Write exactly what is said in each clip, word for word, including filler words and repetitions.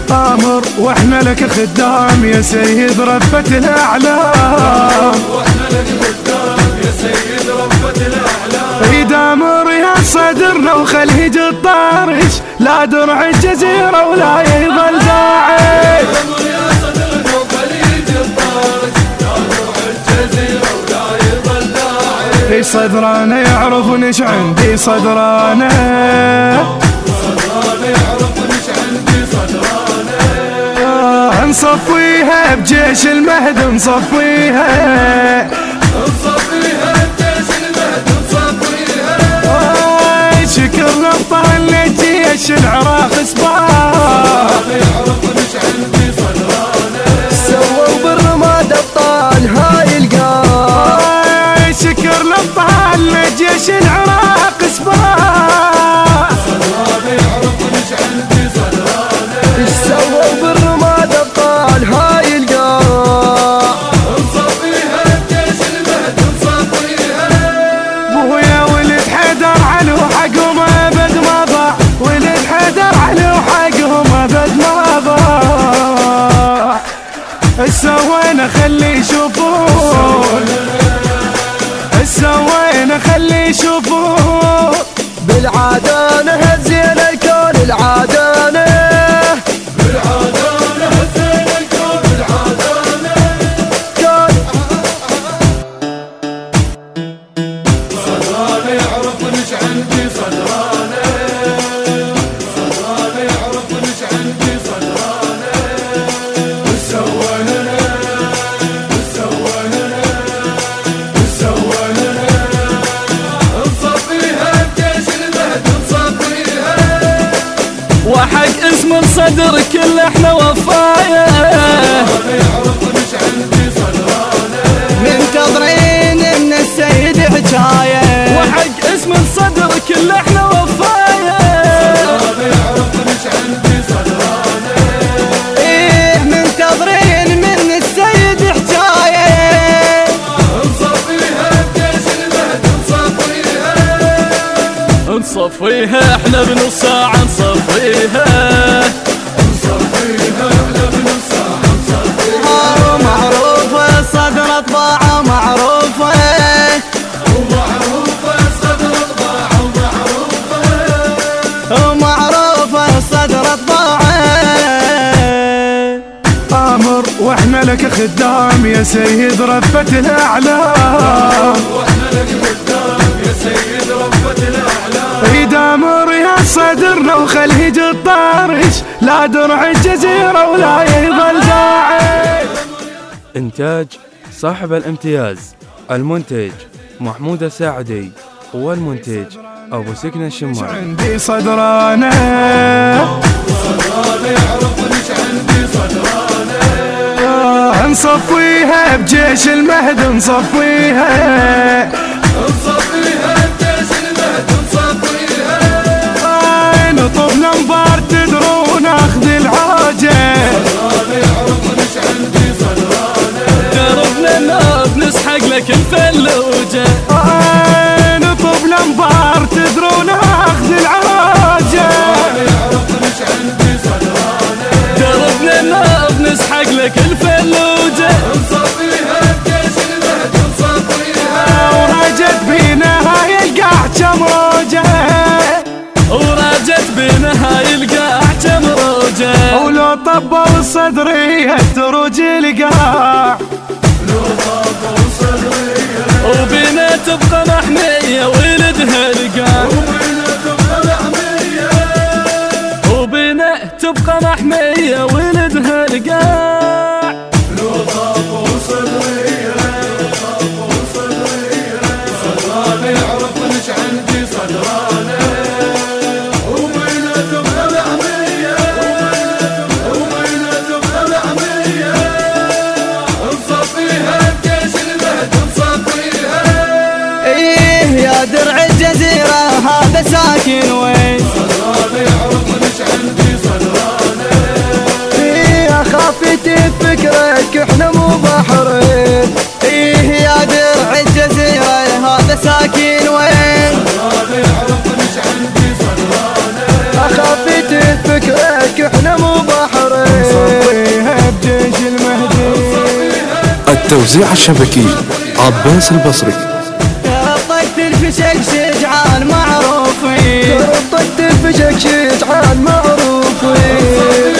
آمر واحنا لك خدام يا سيد ربة الأعلام، واحنا لك خدام يا سيد ربة الأعلام. يدامر يا صدرنا وخليه الطارش، لا درع الجزيرة ولا يظل داعش. يدامر يا صدرنا وخليه الطارش، لا درع الجزيرة ولا يظل داعش. في صدرانا يعرف نش عندي صدرانا، صدرانا يعرف نش عندي صدرانا. نصفيها بجيش المهد نصفيها، نصفيها بجيش المهد نصفيها. شكر لبطالنا جيش العراق صباح، صدرانا يعرف نش عندي صدرانا. سووا بالرماد ابطال هاي القاع. شكر لبطالنا جيش العراق صباح، صدرانا يعرف نش عندي صدرانا. سووا بالرماد ابطال هاي القاع. نصفيها بجيش المهد نصفيها. بويا ولد حيدر علو حقهم ابد ما ضاع، ولد حيدر علو حقهم ابد ما ضاع. سوينا خلي يشوفون، سوينا خلي يشوفون. بالعادانة هزينا الكون العادانة، بالعادانة هزينا الكون بالعادانة. كون صدرانا يعرف نش عندي صدرانا. صدرانا يعرف نش عندي صدرانا. وش سوى لنا وش سوى لنا وش سوى لنا. نصفيها بجيش المهد نصفيها. وحق اسم الصدر كل احنا وفايا، صدرانا يعرف نش عندي صدرانا. منتظرين من السيد حجاية. وحق اسم الصدر كل احنا وفايا. صدرانا يعرف نش عندي صدرانا. ايه منتظرين من السيد حجاية. نصفيها بجيش المهد نصفيها. نصفيها احنا بنص ساعة نصفيها. نصفيها احنا بنص ساعة نصفيها. معروفة صدر طباعة معروفة. ومعروفة صدر طباعة ومعروفة. ومعروفة صدر طباعة. آمر واحنا لك خدام يا سيد ربة الأعلام، واحنا لك خدام يا سيد ربة الأعلام. يدامر يا صدرنا وخليه الطارش، لا درع الجزيرة ولا يظل داعش. إنتاج صاحب الامتياز، المنتج محمود الساعدي، والمنتج أبو سكنة الشمال. عندي صدرانا، صدرانا يعرف نش عندي صدرانا. نصفيها بجيش المهد نصفيها، نصفيها بجيش المهد نصفيها. نطب ننبار تدرون اخذ العاجة. صدرانا يعرف نش عندي صدرانا. دربنا النار نسحق لك الفلوجة. نطب ننبار تدرون اخذ العاجة. صدرانا يعرف نش عندي صدرانا. دربنا النار نسحق لك الفلوجة. نصفيها بجيش المهد نصفيها. وراجت بينا هاي القاع جمروجة، وراجت بينا هاي القاع جمروجة. ولو طبوا الصدرية تروج القاع. لو طابوا صدرية وبينا تبقى محمية ولدها القاع. وبينا تبقى محمية. وبينا تبقى محمية ولدها القاع. لو طابوا صدرية لو طابوا صدرية. صدرانا يعرف نش عندي صدرانا. وبينا تبقى محمية. وبينا تبقى محمية. نصفيها بجيش المهد نصفيها. ايه يا درع الجزيرة هذا ساكن وين؟ صدرانا يعرف نش عندي صدرانا. ايه اخافت فكرك احنا مو بحرين. ايه يا درع الجزيرة هذا ساكن وين؟ صدرانا يعرف نش عندي صدرانا. اخافت فكرك احنا مو بحرين. التوزيع الشبكي عباس البصري. طقت الفشك شجعان معروفين، طقت الفشك شجعان معروفين،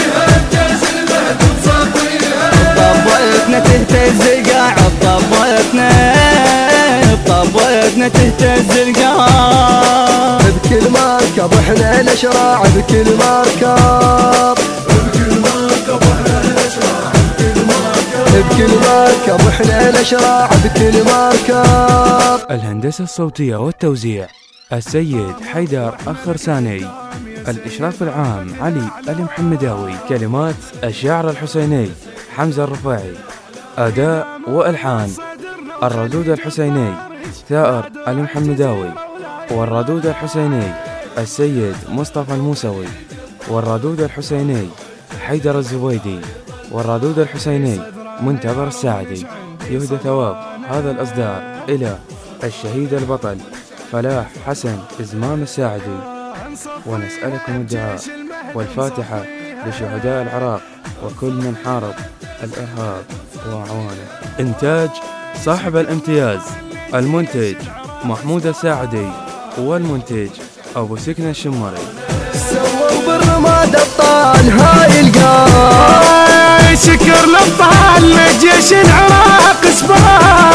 طبتنا تهتز القاع، طبتنا طبتنا تهتز القاع، بكل مركب احنا الاشراع، بكل مركب بكل مركب احنا الاشراع، بكل مركب. الهندسة الصوتية والتوزيع السيد حيدر الخرساني. الإشراف العام علي المحمداوي. كلمات الشاعر الحسيني حمزة الرفاعي. أداء وألحان الردود الحسيني ثائر المحمداوي، والردود الحسيني السيد مصطفى الموسوي، والردود الحسيني حيدر الزبيدي، والردود الحسيني منتظر الساعدي. يهدى ثواب هذا الإصدار إلى الشهيد البطل فلاح حسن إزمام الساعدي، ونسألكم الدعاء والفاتحة لشهداء العراق وكل من حارب الإرهاب وأعوانه. إنتاج صاحب الامتياز، المنتج محمود الساعدي، والمنتج أبو سكنة الشمري. سووا بالرماد ابطال هاي القاع، شكر الابطال لجيش العراق سباق.